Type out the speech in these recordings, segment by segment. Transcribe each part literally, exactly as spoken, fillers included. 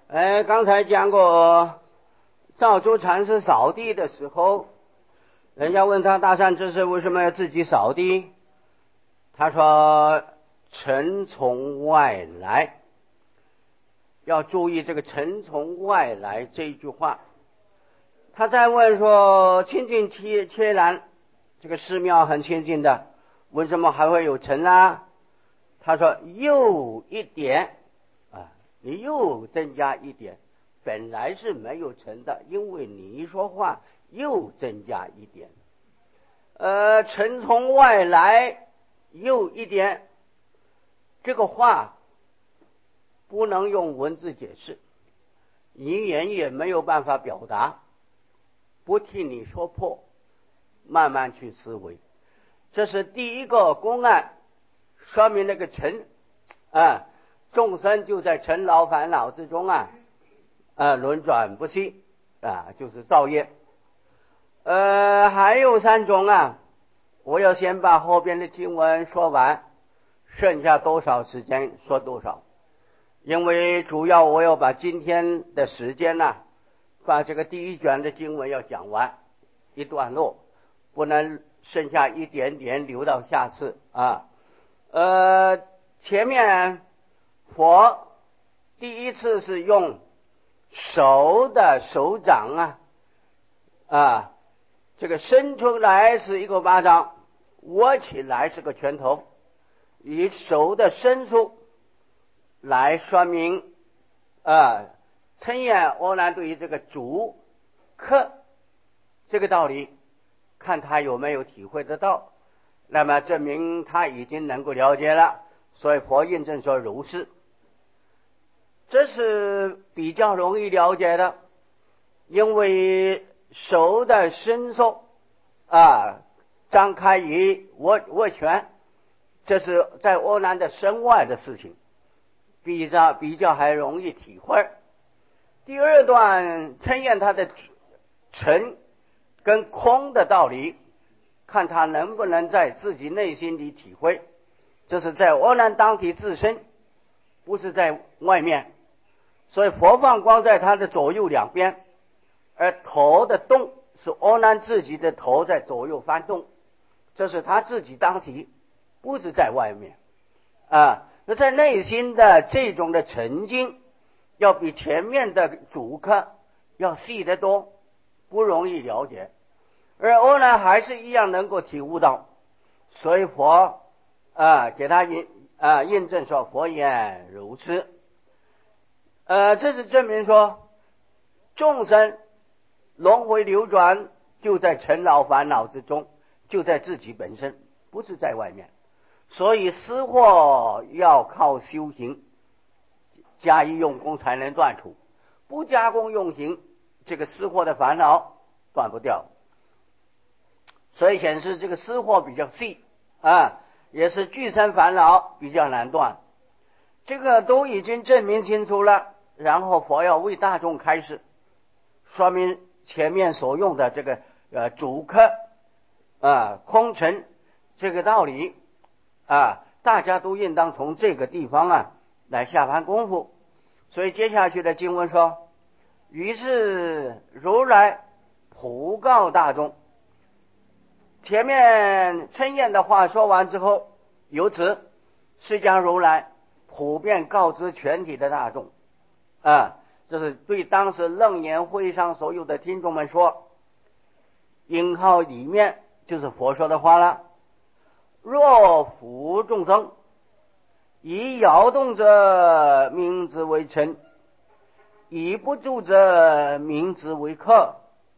哎，刚才讲过，赵州禅师扫地的时候，人家问他大善知识为什么要自己扫地，他说尘从外来。要注意这个尘从外来这一句话。他再问说清净切切然，这个寺庙很清净的，为什么还会有尘啊？他说又一点啊，你又增加一点，本来是没有尘的，因为你一说话又增加一点。呃，尘从外来又一点，这个话不能用文字解释，语言也没有办法表达，不替你说破，慢慢去思维。这是第一个公案，说明那个尘啊，众生就在尘劳烦恼之中啊，啊轮转不息啊，就是造业。呃，还有三种啊，我要先把后边的经文说完，剩下多少时间说多少。因为主要我要把今天的时间呢、啊，把这个第一卷的经文要讲完一段落，不能剩下一点点留到下次啊。呃，前面佛第一次是用手的手掌啊啊，这个伸出来是一个巴掌，握起来是个拳头，以手的伸出来说明啊，称言阿难对于这个主客这个道理，看他有没有体会得到，那么证明他已经能够了解了，所以佛印证说如是。这是比较容易了解的，因为手的伸缩啊，张开与握握拳，这是在阿难的身外的事情，比较比较还容易体会。第二段称验他的尘跟空的道理，看他能不能在自己内心里体会，这是在阿难当体自身，不是在外面。所以佛放光在他的左右两边，而头的动是阿难自己的头在左右翻动，这是他自己当体，不是在外面啊。那在内心的这种的沉静，要比前面的主客要细得多，不容易了解。而阿难还是一样能够体悟到，所以佛啊给他印啊印证说佛言如此。呃，这是证明说众生轮回流转就在尘劳烦恼之中，就在自己本身，不是在外面。所以私货要靠修行加以用功才能断除，不加功用行，这个私货的烦恼断不掉。所以显示这个私货比较细啊，也是俱生烦恼比较难断，这个都已经证明清楚了。然后佛要为大众开示，说明前面所用的这个呃主客啊空尘这个道理啊，大家都应当从这个地方啊来下番功夫。所以接下去的经文说，于是如来普告大众。前面称验的话说完之后，由此释迦如来普遍告知全体的大众啊，这是对当时楞严会上所有的听众们说，引号里面就是佛说的话了。若夫众生以摇动者，名之为尘；以不住者，名之为客。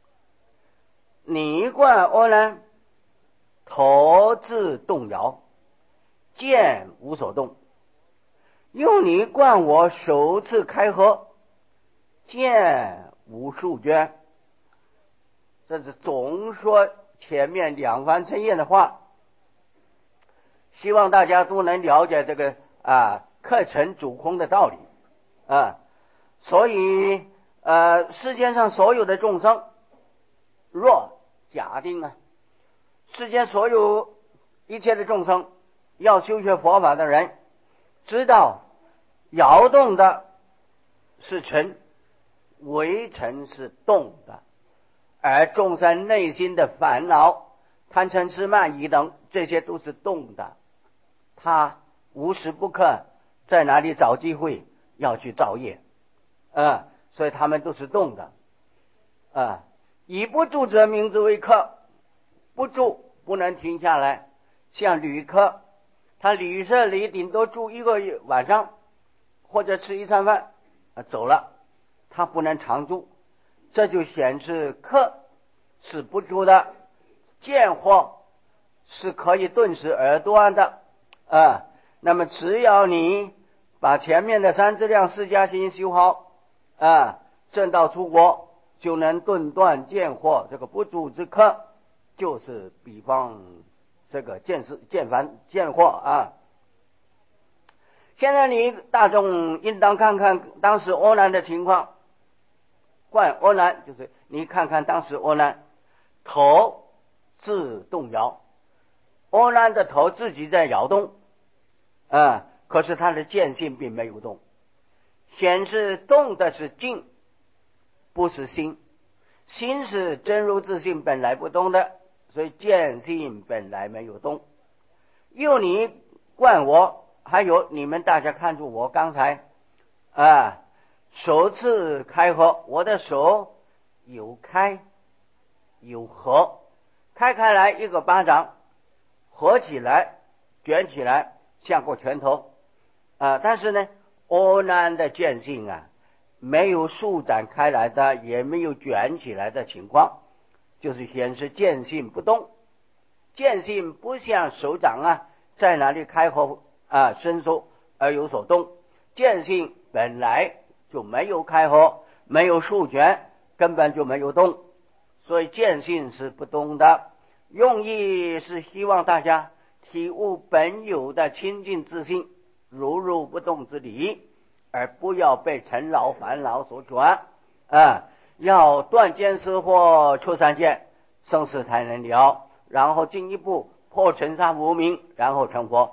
你观阿难，头自动摇，见无所动；又你观我首次开合，见无数捐。这是总说前面两番称验的话，希望大家都能了解这个啊客尘主空的道理啊。所以呃世间上所有的众生，若假定啊，世间所有一切的众生要修学佛法的人，知道摇动的是尘，微尘是动的，而众生内心的烦恼、贪嗔痴慢疑等，这些都是动的。他无时不刻在哪里找机会要去造业，啊，所以他们都是动的，啊，以不住者名之为客，不住不能停下来，像旅客，他旅社里顶多住一个晚上，或者吃一餐饭，啊，走了，他不能常住，这就显示客是不住的，见惑是可以顿时而断的，啊，那么只要你把前面的三资量四加行修好，啊，正道出国，就能顿断见惑。这个不住之客，就是比方这个见识见凡见惑啊。现在你大众应当看看当时阿难的情况，观阿难就是你看看当时阿难头自动摇，阿难的头自己在摇动，啊，可是他的见性并没有动，显示动的是静，不是心，心是真如自性本来不动的，所以见性本来没有动。又你观我，还有你们大家看住我刚才啊，手次开合，我的手有开有合，开开来一个巴掌，合起来卷起来像个拳头啊，但是呢阿难的见性啊，没有舒展开来的，也没有卷起来的情况，就是显示见性不动。见性不像手掌啊在哪里开合啊伸缩而有所动，见性本来就没有开合，没有束卷，根本就没有动，所以见性是不动的。用意是希望大家体悟本有的清净自性，如如不动之理，而不要被尘劳烦恼所转啊！要断见思惑出三界，生死才能了，然后进一步破尘沙无明，然后成佛。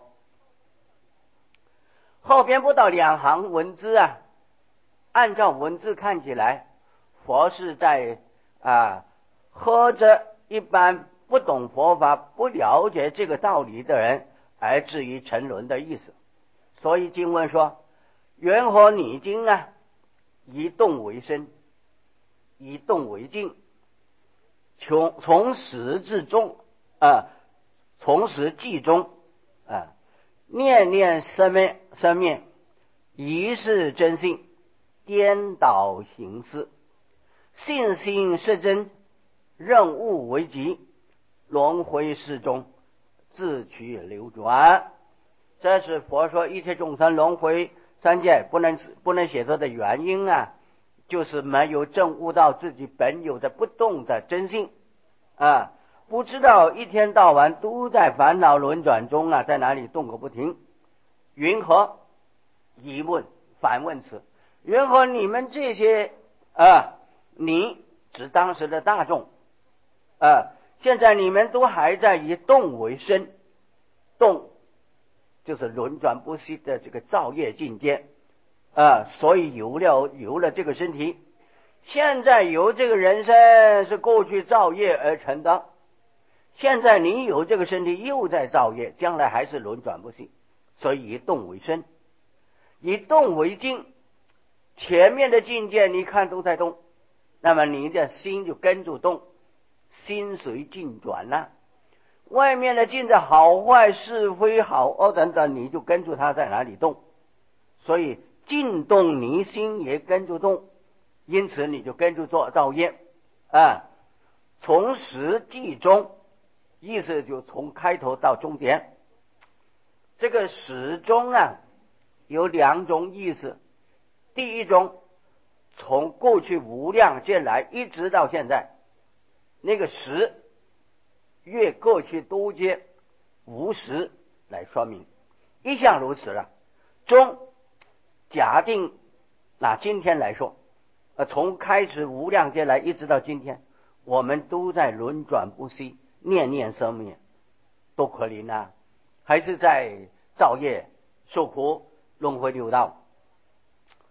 后边不到两行文字啊，按照文字看起来，佛是在啊喝着一般不懂佛法、不了解这个道理的人而至于沉沦的意思。所以经文说：缘何拟经啊，以动为身，以动为静，从从始至终啊，从始至终啊，念念生灭生灭，一是真性，颠倒形式，信心是真，任务为极，轮回世中自取流转。这是佛说一切众生轮回三界不能不能写作的原因啊，就是没有证悟到自己本有的不动的真性啊，不知道一天到晚都在烦恼轮转中啊，在哪里动个不停。云何疑问反问词，云何你们这些啊，你指当时的大众啊，现在你们都还在以动为身，动就是轮转不息的这个造业境界啊，所以有了有了这个身体，现在有这个人身是过去造业而成的，现在你有这个身体又在造业，将来还是轮转不息，所以以动为身，以动为静，前面的境界你看都在动，那么你的心就跟着动，心随境转了、啊。外面的境界好坏是非好恶等等，你就跟着它在哪里动，所以静动你心也跟着动，因此你就跟着做造业啊。从始至终，意思就从开头到终点。这个始终啊有两种意思，第一种从过去无量劫来一直到现在，那个始越过去多劫无始来说明，一向如此了。终假定拿今天来说，呃，从开始无量劫来一直到今天，我们都在轮转不息，念念生灭，多可怜啊！还是在造业受苦，轮回六道。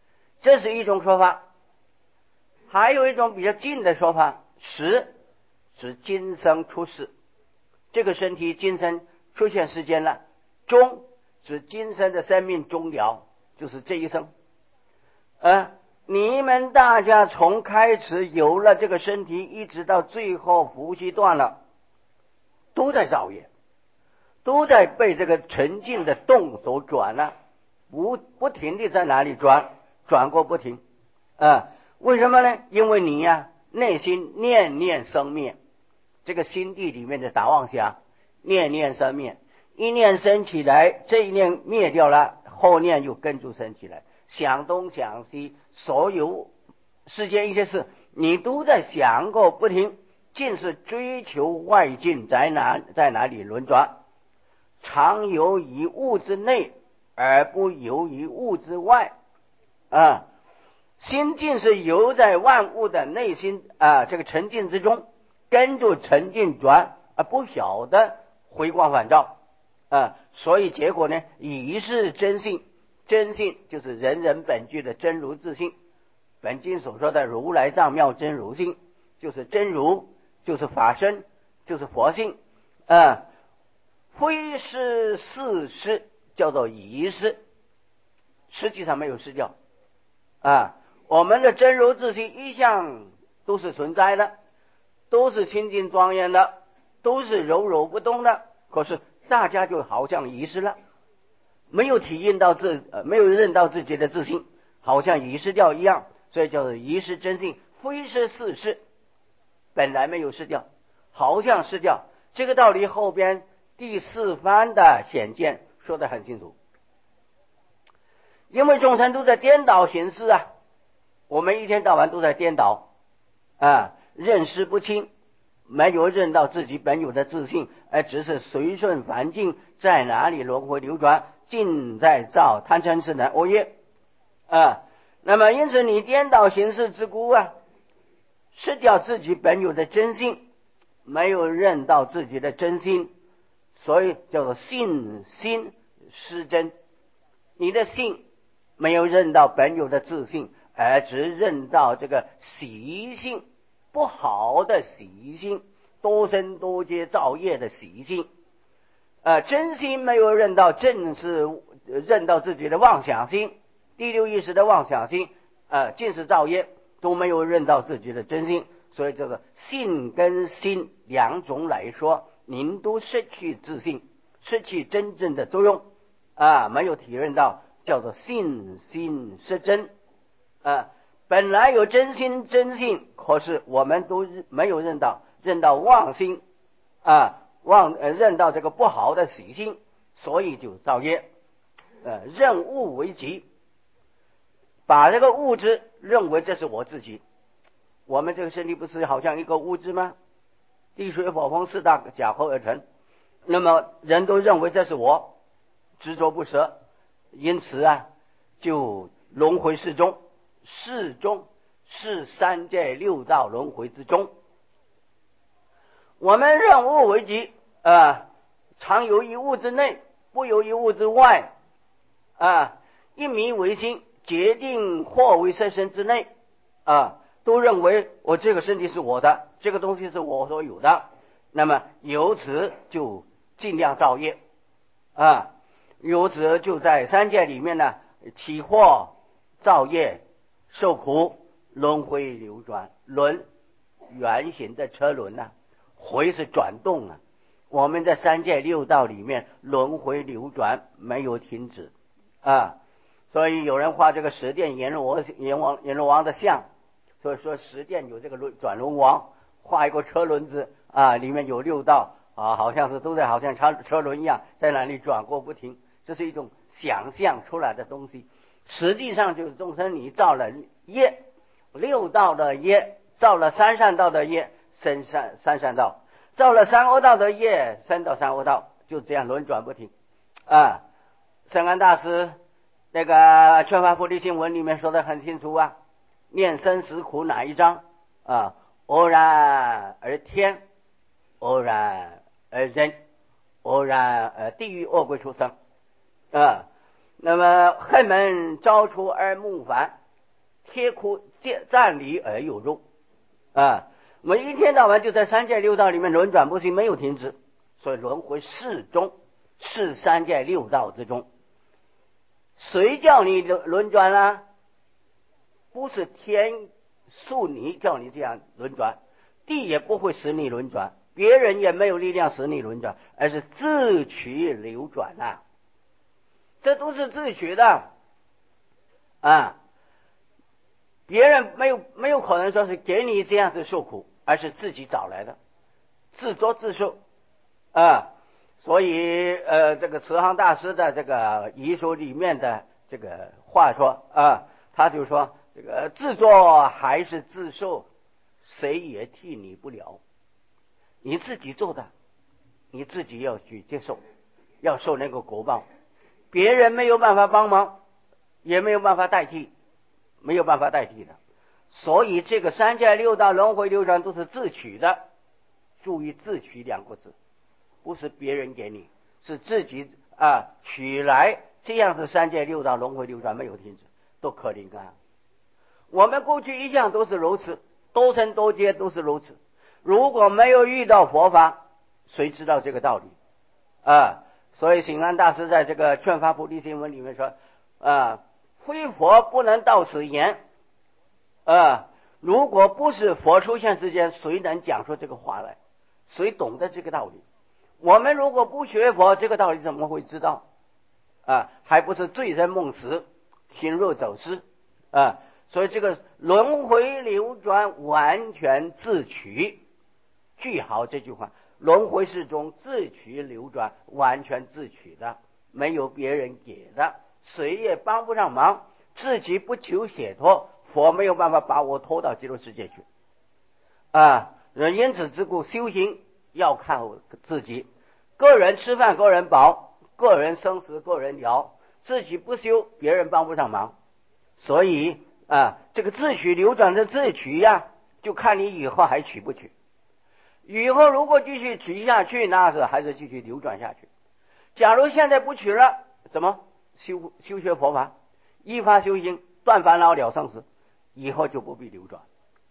这是一种说法。还有一种比较近的说法，时指今生出世，这个身体今生出现时间了。终指今生的生命终了，就是这一生。呃，你们大家从开始有了这个身体，一直到最后呼吸断了，都在造业，都在被这个沉静的动所转了，不不停地在哪里转，转过不停。啊，为什么呢？因为你呀、啊，内心念念生灭，这个心地里面的打妄想，念念生灭，一念生起来，这一念灭掉了，后念又跟住生起来，想东想西，所有世间一些事，你都在想过不停，尽是追求外境在哪在哪里轮转，常游于物之内，而不游于物之外。啊，心尽是游在万物的内心啊，这个沉浸之中，跟着沉浸转，而不晓得回光返照啊。所以结果呢，以是真性，真性就是人人本具的真如自性。本经所说的如来藏妙真如性，就是真如，就是法身，就是佛性啊。非是四失，叫做遗失，实际上没有失掉啊。我们的真如自性一向都是存在的，都是清净庄严的，都是柔柔不动的，可是大家就好像遗失了，没有体验到自、呃、没有认到自己的自性，好像遗失掉一样，所以叫做遗失真性。非是四失，本来没有失掉，好像失掉。这个道理后边第四番的显见说得很清楚。因为众生都在颠倒行事啊，我们一天到晚都在颠倒啊，认识不清，没有认到自己本有的自性，而只是随顺环境，在哪里轮回流转，尽在造贪嗔痴的恶业啊。那么因此你颠倒行事之故啊，失掉自己本有的真性，没有认到自己的真心，所以叫做信心失真。你的性没有认到本有的自性，而只认到这个习性，不好的习性，多生多劫造业的习性。呃，真心没有认到，正是认到自己的妄想心，第六意识的妄想心，呃，尽是造业，都没有认到自己的真心。所以这个性跟心两种来说，您都失去自性，失去真正的作用啊，没有体认到，叫做信心失真啊。本来有真心真性，可是我们都没有认到，认到妄心啊，妄呃认到这个不好的习性，所以就造业。呃，认物为己，把这个物质认为这是我自己。我们这个身体不是好像一个物质吗？地水火风四大假合而成，那么人都认为这是我，执着不舍，因此啊，就轮回世中，世中是三界六道轮回之中。我们认物为己啊，常游于物之内，不游于物之外啊，一迷为心，决定或为色身之内啊，都认为我这个身体是我的，这个东西是我所有的，那么由此就尽量造业啊，由此就在三界里面呢起惑造业受苦，轮回流转，轮圆形的车轮啊，回是转动啊，我们在三界六道里面轮回流转没有停止啊。所以有人画这个十殿阎罗阎王阎罗王的像，所以说十殿有这个轮转轮王，画一个车轮子啊，里面有六道啊，好像是都在好像车车轮一样在那里转过不停，这是一种想象出来的东西。实际上就是众生你造了业，六道的业，造了三善道的业，生三三善道，造了三恶道的业，生到三恶道，就这样轮转不停啊。圣安大师那个《劝发菩提心文》里面说的很清楚啊，念生死苦哪一章啊？偶然而天，偶然而人，偶然而地狱恶鬼畜生啊。那么恨门招出而目返贴苦站立而有肉啊！我们一天到晚就在三界六道里面轮转不息，没有停止，所以轮回适中，是三界六道之中。谁叫你轮转啊？不是天恕你叫你这样轮转，地也不会使你轮转，别人也没有力量使你轮转，而是自取流转啊！这都是自取的啊！别人没有没有可能说是给你这样子受苦，而是自己找来的，自作自受啊！所以呃，这个慈航大师的这个遗书里面的这个话说啊，他就说这个自作还是自受，谁也替你不了，你自己做的，你自己要去接受，要受那个果报，别人没有办法帮忙，也没有办法代替。没有办法代替的，所以这个三界六道轮回流转都是自取的。注意自取两个字，不是别人给你，是自己啊取来，这样是三界六道轮回流转没有停止，多可怜啊！我们过去一向都是如此，多生多劫都是如此。如果没有遇到佛法，谁知道这个道理啊？所以醒安大师在这个劝发菩提心文里面说啊，非佛不能到此言啊！如果不是佛出现世间，谁能讲出这个话来？谁懂得这个道理？我们如果不学佛，这个道理怎么会知道啊？还不是醉生梦死，心若走失啊！所以这个轮回流转完全自取，句号这句话，轮回是中自取流转，完全自取的，没有别人给的，谁也帮不上忙，自己不求解脱，佛没有办法把我拖到极乐世界去啊！因此之故，修行要靠自己，个人吃饭个人饱，个人生死个人了，自己不修，别人帮不上忙。所以啊，这个自取流转的自取呀，就看你以后还取不取。以后如果继续取下去，那是还是继续流转下去。假如现在不取了，怎么修修学佛法，依法修行，断烦恼了生死，以后就不必流转。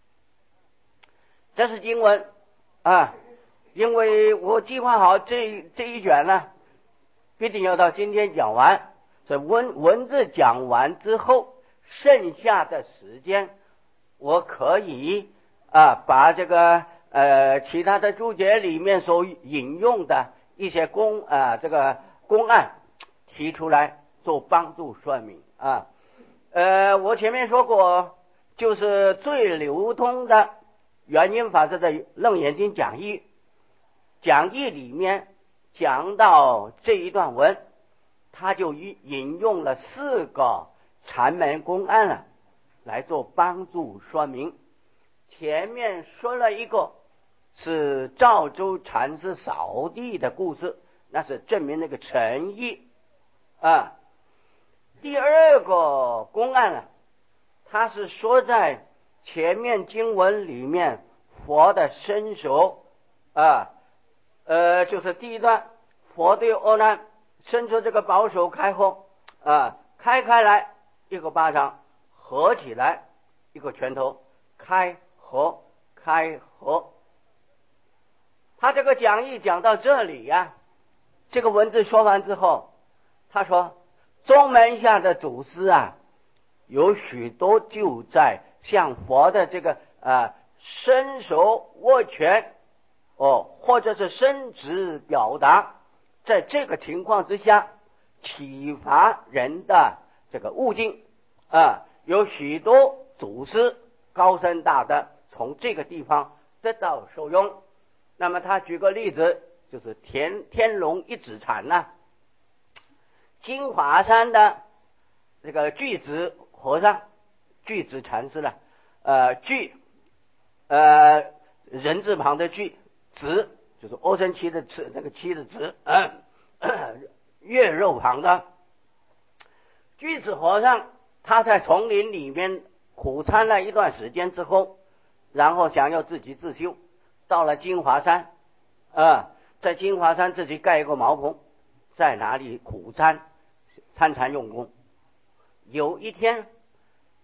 这是经文啊，因为我计划好这这一卷呢，必定要到今天讲完，所以文文字讲完之后，剩下的时间我可以啊把这个呃其他的注解里面所引用的一些公啊这个公案提出来做帮助说明啊。呃，我前面说过，就是最流通的圆音法师的《楞严经》讲义，讲义里面讲到这一段文，他就引用了四个禅门公案了，来做帮助说明。前面说了一个是赵州禅师扫地的故事，那是证明那个诚意啊。第二个公案呢，他是说在前面经文里面佛的伸手啊，呃，就是第一段，佛对阿难伸出这个宝手开后啊，开开来一个巴掌，合起来一个拳头，开合开合。他这个讲义讲到这里呀、啊，这个文字说完之后，他说宗门下的祖师啊，有许多就在向佛的这个啊伸手握拳哦，或者是伸指表达，在这个情况之下启发人的这个悟境啊，有许多祖师高僧大德从这个地方得到受用。那么他举个例子，就是天天龙一指禅呐、啊，金华山的这个巨子和尚，巨子禅师了，呃，巨，呃，人字旁的巨，子就是欧生七的子，那个七的子，呃，月肉旁的巨子和尚，他在丛林里面苦参了一段时间之后，然后想要自己自修，到了金华山，啊、呃，在金华山自己盖一个茅棚，在哪里苦参参禅用功。有一天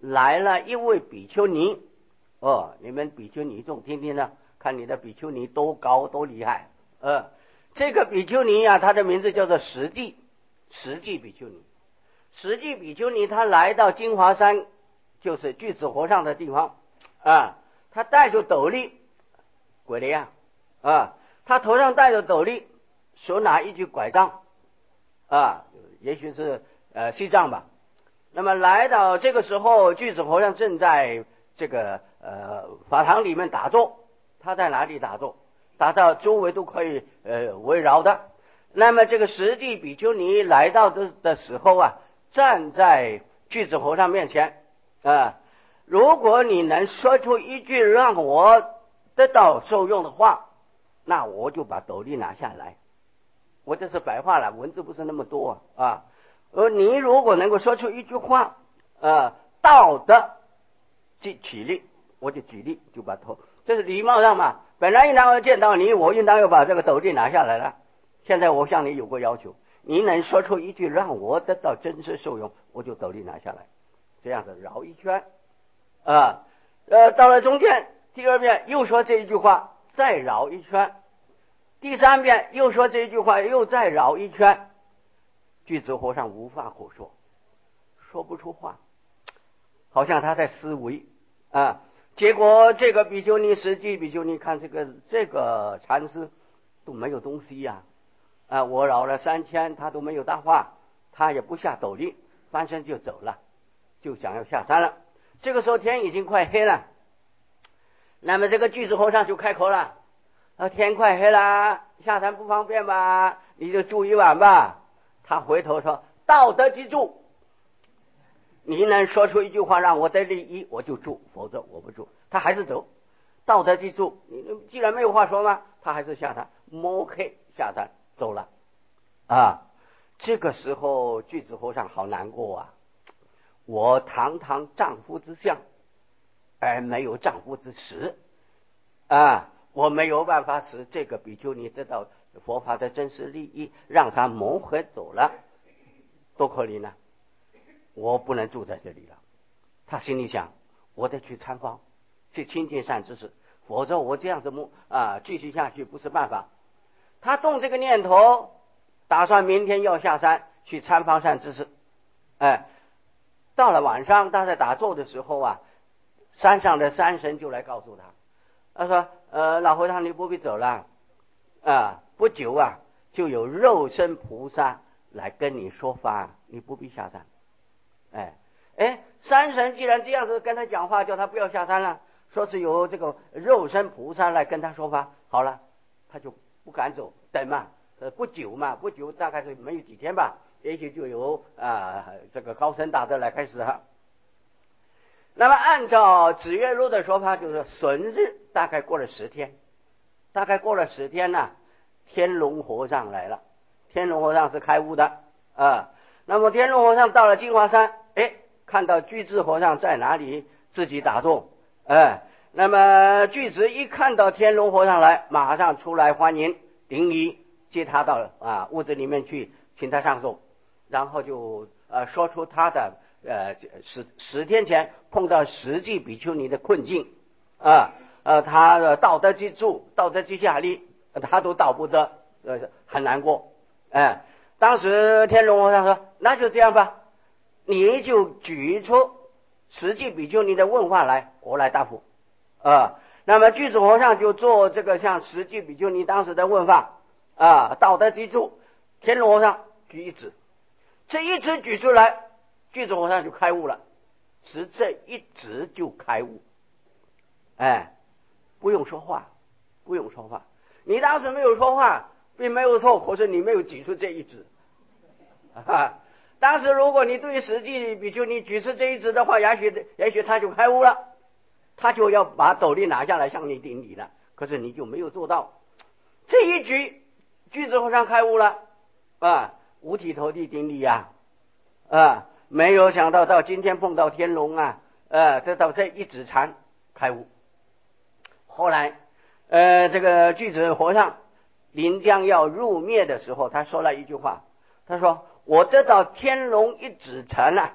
来了一位比丘尼。哦，你们比丘尼众听听呢，看你的比丘尼多高多厉害。呃，这个比丘尼啊，他的名字叫做实际，实际比丘尼。实际比丘尼他来到金华山，就是巨子和尚的地方啊，他带着斗笠，鬼的呀啊，他头上戴着斗笠，手拿一具拐杖啊，也许是呃西藏吧。那么来到这个时候，巨子和尚正在这个呃法堂里面打坐。他在哪里打坐？打到周围都可以呃围绕的。那么这个实际比丘尼来到的的时候啊，站在巨子和尚面前啊，如果你能说出一句让我得到受用的话，那我就把斗笠拿下来。我这是白话了，文字不是那么多啊。而你如果能够说出一句话，呃，道德即起立，我就举例，就把头，这是礼貌上嘛。本来应当要见到你，我应当要把这个斗笠拿下来了。现在我向你有个要求，你能说出一句让我得到真实受用，我就斗笠拿下来。这样子绕一圈，啊，呃，到了中间，第二遍又说这一句话，再绕一圈，第三遍又说这一句话，又再绕一圈。巨子和尚无话可说，说不出话，好像他在思维啊。结果这个比丘尼实际比丘尼看这个这个禅师都没有东西呀、啊，啊，我绕了三圈，他都没有搭话，他也不下斗笠，翻身就走了，就想要下山了。这个时候天已经快黑了，那么这个巨子和尚就开口了：啊，天快黑了，下山不方便吧？你就住一晚吧。他回头说：道德即住，你能说出一句话让我得利益，我就住，否则我不住。他还是走，道德即住。你既然没有话说嘛，他还是下山，摸黑下山走了。啊，这个时候巨子和尚好难过啊！我堂堂丈夫之相，而没有丈夫之实啊！我没有办法使这个比丘尼得到佛法的真实利益，让他蒙混走了，多可怜呢！我不能住在这里了。他心里想，我得去参访，去亲近善知识，否则我这样子啊继续下去不是办法。他动这个念头，打算明天要下山去参访善知识。哎，到了晚上，他在打坐的时候啊，山上的山神就来告诉他，他说：呃，老和尚你不必走了啊，不久啊就有肉身菩萨来跟你说法，你不必下山。哎哎，山神既然这样子跟他讲话，叫他不要下山了，说是有这个肉身菩萨来跟他说法，好了，他就不敢走，等嘛，呃，不久嘛，不久大概是没有几天吧，也许就有啊、呃、这个高僧大德来开始哈。那么按照指月录的说法，就是损日大概过了十天，大概过了十天呢、啊，天龙和尚来了。天龙和尚是开悟的啊。那么天龙和尚到了金华山，哎，看到巨智和尚在哪里，自己打坐，哎，那么巨智一看到天龙和尚来，马上出来欢迎顶礼，接他到啊屋子里面去，请他上座，然后就呃说出他的呃十十天前碰到实际比丘尼的困境啊，呃他的道德之住，道德之下力，他都到不得，呃很难过，哎。当时天龙和尚说：那就这样吧，你就举出实际比丘尼的问话来，我来答复啊。那么巨子和尚就做这个像实际比丘尼当时的问话啊，道德基础。天龙和尚举一指，这一指举出来，巨子和尚就开悟了，只这一指就开悟，哎，不用说话，不用说话。你当时没有说话并没有错，可是你没有举出这一指啊。当时如果你对实际比丘尼举出这一指的话，也许也许他就开悟了，他就要把斗笠拿下来向你顶礼了，可是你就没有做到。这一举，巨子和尚开悟了啊，五体投地顶礼呀 啊, 啊，没有想到到今天碰到天龙啊，呃，得到这一指禅开悟。后来呃，这个巨子和尚临将要入灭的时候，他说了一句话，他说：我得到天龙一指禅啊，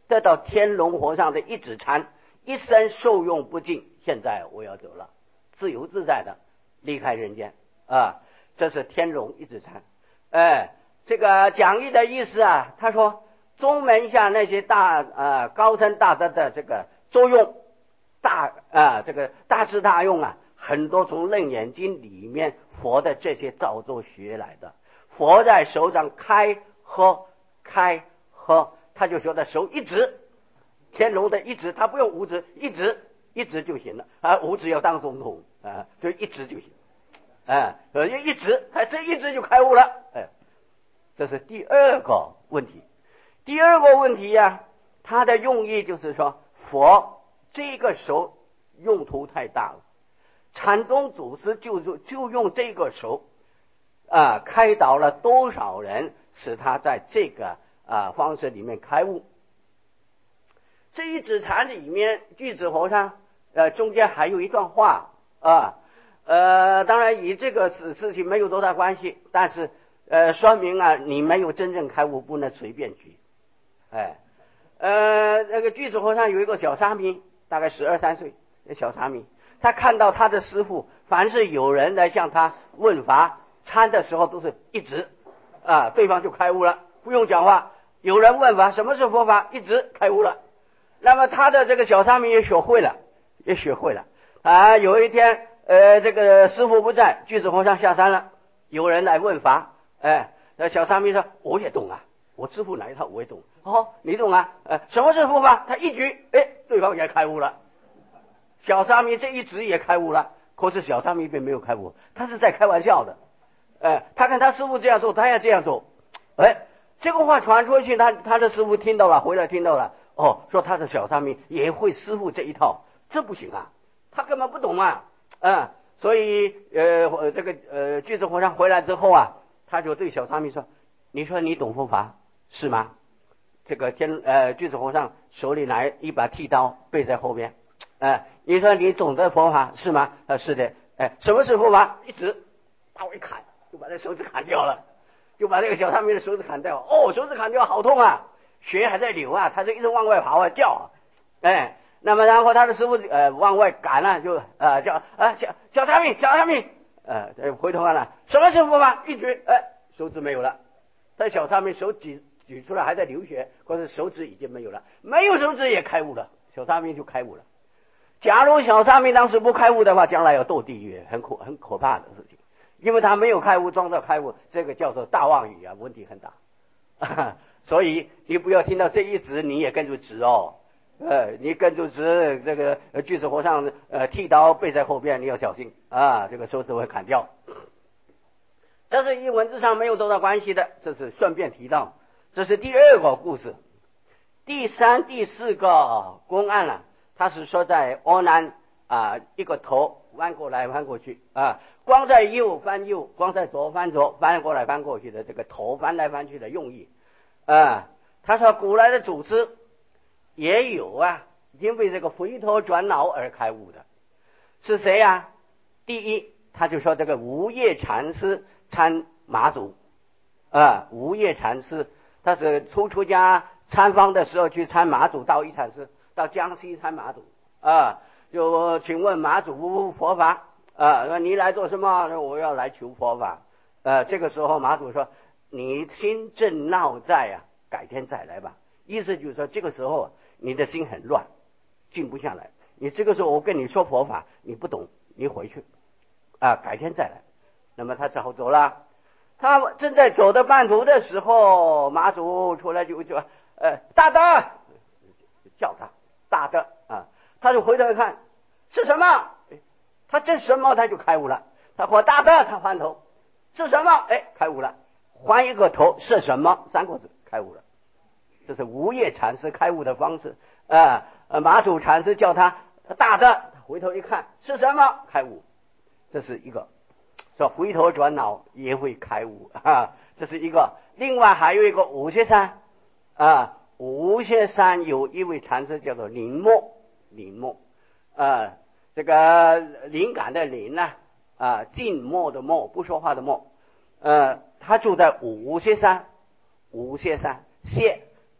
得到天龙和尚的一指禅，一生受用不尽。现在我要走了，自由自在的离开人间啊！这是天龙一指禅。哎，这个讲义的意思啊，他说宗门下那些大呃高僧大德的这个作用大啊、呃、这个大智大用啊，很多从楞严经里面佛的这些造作学来的。佛在手掌开合开合，他就说的手一指，天龙的一指，他不用五指，一指一指就行了啊，五指要当总统啊，就一指就行，哎，一指，他这一指就开悟了，哎，这是第二个问题。第二个问题呀、啊，它的用意就是说，佛这个手用途太大了，禅宗祖师就就就用这个手啊，开导了多少人，使他在这个啊方式里面开悟。这一指禅里面，巨子和尚呃中间还有一段话啊，呃，当然与这个事事情没有多大关系，但是呃说明啊，你没有真正开悟，不能随便举。哎，呃，那个巨子和尚有一个小沙弥，大概十二三岁的小沙弥，他看到他的师父，凡是有人来向他问法参的时候，都是一直啊，对方就开悟了，不用讲话。有人问法，什么是佛法，一直开悟了。那么他的这个小沙弥也学会了，也学会了啊。有一天，呃，这个师父不在，巨子和尚下山了，有人来问法，哎，那小沙弥说：“我也懂啊，我师父哪一套我也懂。”哦，你懂啊？呃，什么是佛法？他一举，哎，对方也开悟了。小沙弥这一指也开悟了，可是小沙弥并没有开悟，他是在开玩笑的。哎，他看他师父这样做，他也这样做。哎，这个话传出去，他他的师父听到了，回来听到了，哦，说他的小沙弥也会师父这一套，这不行啊，他根本不懂啊，嗯，所以呃，这个呃，巨子和尚回来之后啊，他就对小沙弥说：“你说你懂佛法是吗？”这个天呃，巨子和尚手里拿一把剃刀，背在后边，哎、呃，你说你懂得佛法是吗？呃，是的，哎、呃，什么是佛法？一指，把我一砍，就把这手指砍掉了，就把这个小沙弥的手指砍掉。哦，手指砍掉好痛啊，血还在流啊，他就一直往外跑啊叫，哎，那么然后他的师父呃往外赶了，就呃叫啊小小沙弥小沙弥，呃回头看了，什么是佛法？一举，哎、呃，手指没有了，但小沙弥手举举出来还在流血，可是手指已经没有了，没有手指也开悟了，小沙弥就开悟了。假如小沙弥当时不开悟的话，将来要堕地狱，很可很可怕的事情。因为他没有开悟，装作开悟，这个叫做大妄语啊，问题很大。所以你不要听到这一指，你也跟着指哦。呃，你跟着指，这个巨子和尚呃剃刀背在后边，你要小心啊，这个手指会砍掉。这是与文字上没有多大关系的，这是顺便提到。这是第二个故事。第三、第四个公案啊，他是说在阿南啊，一个头弯过来弯过去啊，光在右翻右，光在左翻左，翻过来翻过去的这个头翻来翻去的用意啊。他说古来的祖师也有啊，因为这个回头转脑而开悟的，是谁啊？第一，他就说这个无业禅师参马祖啊，无业禅师他是初出家参方的时候去参马祖道一禅师，到江西参马祖啊，就请问马祖佛法啊，说你来做什么？我要来求佛法。呃，这个时候马祖说：“你心正闹在啊，改天再来吧。”意思就是说，这个时候你的心很乱，静不下来。你这个时候我跟你说佛法，你不懂，你回去啊，改天再来。那么他只好走了。他正在走的半途的时候，马祖出来就就呃大德，叫他大德啊，他就回头一看是什么？他这什么他就开悟了。他说大德，他翻头是什么？哎，开悟了。换一个头是什么？三个字开悟了。这是无业禅师开悟的方式啊。呃，马祖禅师叫他大德，回头一看是什么？开悟。这是一个。说回头转脑也会开悟啊，这是一个。另外还有一个五穴山啊，五穴山有一位禅师叫做灵默，灵默啊，这个灵感的灵呢啊，静默的默，不说话的默，呃，他住在五穴山，五穴山穴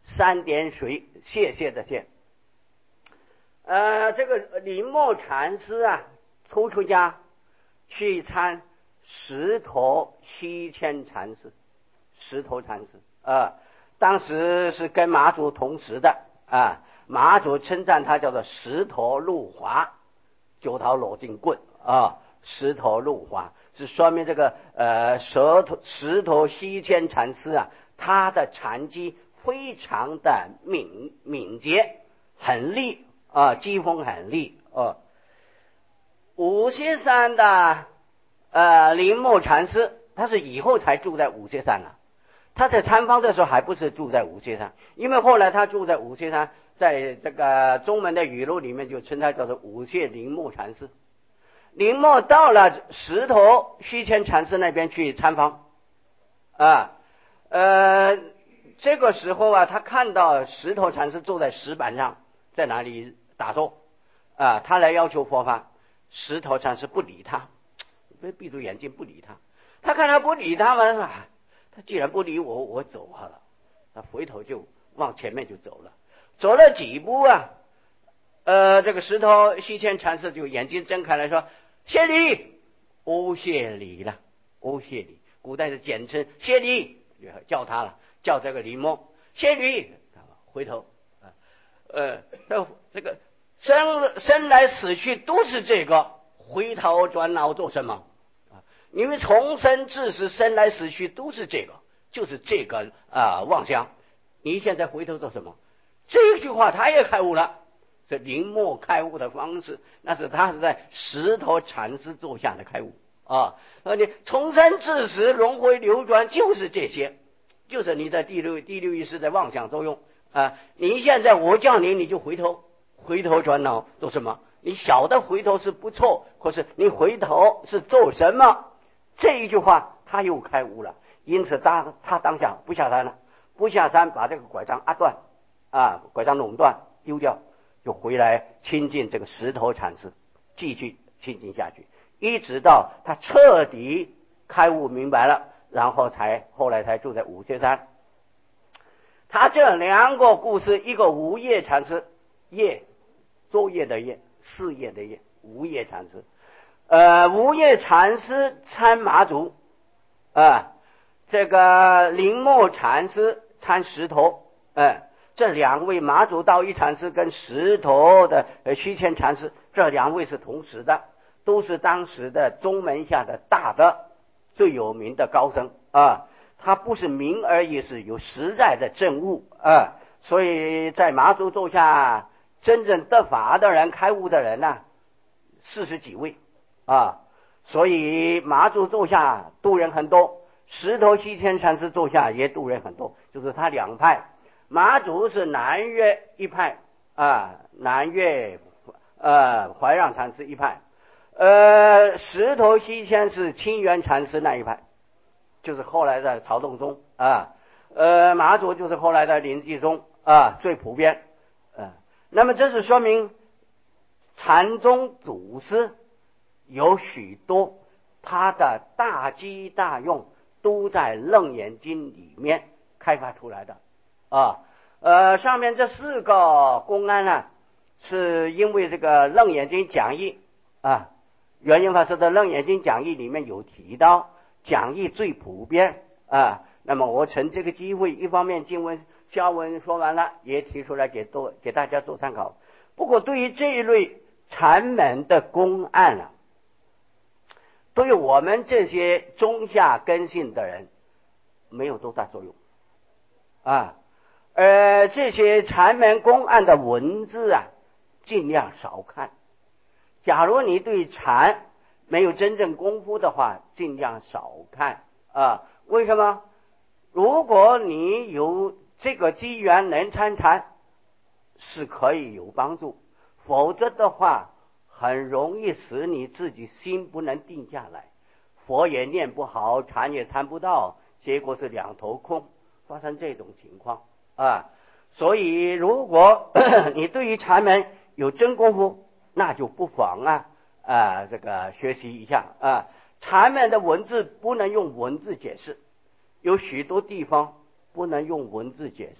三点水，谢谢的谢。呃，这个林默禅师啊，初出家去参石头西迁禅师，石头禅师啊、呃，当时是跟马祖同时的啊，马祖称赞他叫做石头路华，九桃裸金棍啊，石头路华是说明这个呃石头石头西迁禅师啊，他的禅机非常的敏敏捷，很利啊，机锋很利啊。五仙山的呃林默禅师，他是以后才住在五仙山了、啊。他在参方的时候还不是住在五仙山，因为后来他住在五仙山，在这个中文的语录里面就称他叫做五谢林默禅师。林默到了石头西迁禅师那边去参方啊，呃，这个时候啊，他看到石头禅师坐在石板上，在哪里打坐啊，他来要求佛法，石头禅师不理他，闭住眼睛不理他。他看他不理他嘛，他既然不理我，我走好了。他回头就往前面就走了，走了几步啊，呃，这个石头西迁禅师就眼睛睁开来说：“谢礼，欧谢礼了，欧谢礼。”古代的简称谢礼，叫他了，叫这个林默谢礼。回头啊，呃，这这个生生来死去都是这个，回头转脑做什么？因为从生至死，生来死去都是这个，就是这个啊、呃、妄想。你现在回头做什么？这句话他也开悟了，这林默开悟的方式，那是他是在石头禅师座下的开悟啊。而你从生至死轮回流转，就是这些，就是你的第六第六意识的妄想作用啊。你现在我叫你，你就回头，回头转脑做什么？你晓得回头是不错，可是你回头是做什么？这一句话他又开悟了，因此当他当下不下山了，不下山把这个拐杖压断啊，拐杖弄断丢掉，就回来亲近这个石头禅师，继续亲近下去，一直到他彻底开悟明白了，然后才后来才住在五仙山。他这两个故事，一个无业禅师，业作业的业，事业的业，无业禅师。呃，无业禅师参马祖啊，这个林默禅师参石头，呃，这两位马祖道一禅师跟石头的呃西迁禅师，这两位是同时的，都是当时的宗门下的大的最有名的高僧啊。他不是名而已，是有实在的证悟啊。所以在马祖座下真正得法的人、开悟的人呢、啊，四十几位。啊，所以马祖座下度人很多，石头西迁禅师座下也度人很多，就是他两派。马祖是南岳一派啊，南岳呃怀让禅师一派，呃石头西迁是清源禅师那一派，就是后来的曹洞宗啊，呃马祖就是后来的临济宗啊，最普遍啊。那么这是说明禅宗祖师有许多他的大机大用都在楞严经里面开发出来的啊。呃，上面这四个公案呢，是因为这个楞严经讲义啊，圆瑛法师的楞严经讲义里面有提到，讲义最普遍啊。那么我趁这个机会，一方面经文教文说完了，也提出来给多给大家做参考。不过对于这一类禅门的公案啊，对于我们这些中下根性的人没有多大作用啊。呃，这些禅门公案的文字啊，尽量少看。假如你对禅没有真正功夫的话，尽量少看啊。为什么？如果你有这个机缘能参禅，是可以有帮助，否则的话很容易使你自己心不能定下来，佛也念不好，禅也参不到，结果是两头空，发生这种情况啊。所以如果你对于禅门有真功夫，那就不妨啊啊这个学习一下啊。禅门的文字不能用文字解释，有许多地方不能用文字解释，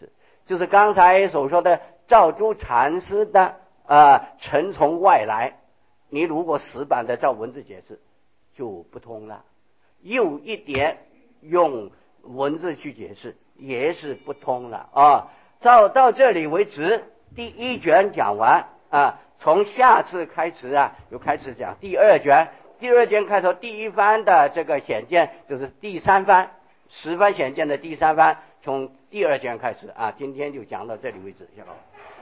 就是刚才所说的照诸禅师的啊，尘从外来。你如果死板的照文字解释就不通了，又一点用文字去解释也是不通了啊。照到这里为止，第一卷讲完啊，从下次开始啊，又开始讲第二卷。第二卷开头第一番的这个显见，就是第三番十番显见的第三番，从第二卷开始啊。今天就讲到这里为止，谢谢。